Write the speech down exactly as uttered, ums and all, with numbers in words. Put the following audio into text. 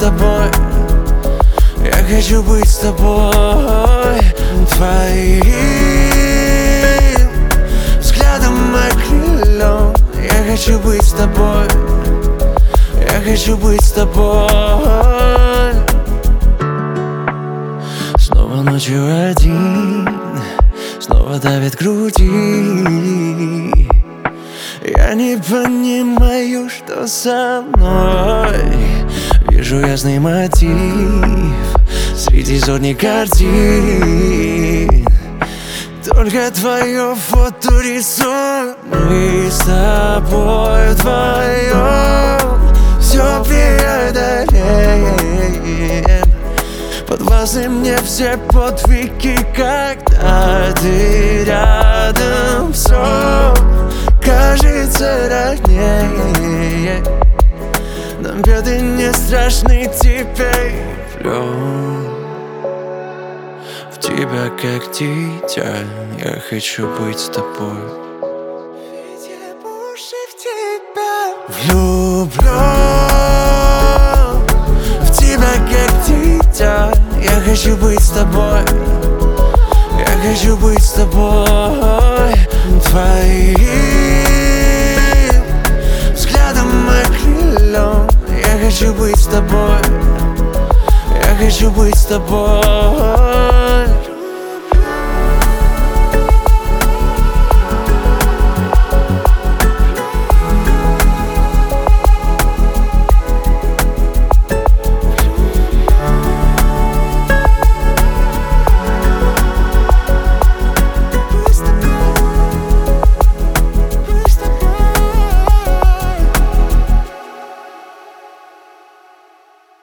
тобой. Я хочу быть с тобой. Твоим взглядом окрылен. Я хочу быть с тобой. Я хочу быть с тобой. Снова ночью один, снова давит груди. Я не понимаю, что со мной. Вижу ясный мотив среди зорних картин. Только твое фото рисует. Мы с тобой вдвоем все преодолеем. Подвластны мне все подвиги, когда ты рядом. Все кажется роднее. Нам беды не страшны теперь. Влюблен в тебя как дитя. Я хочу быть с тобой. Ведь я больше в тебя влюблен. В тебя как дитя. Я хочу быть с тобой. Я хочу быть с тобой. Твоим взглядом окрылен. Я хочу быть с тобой. Я хочу быть с тобой.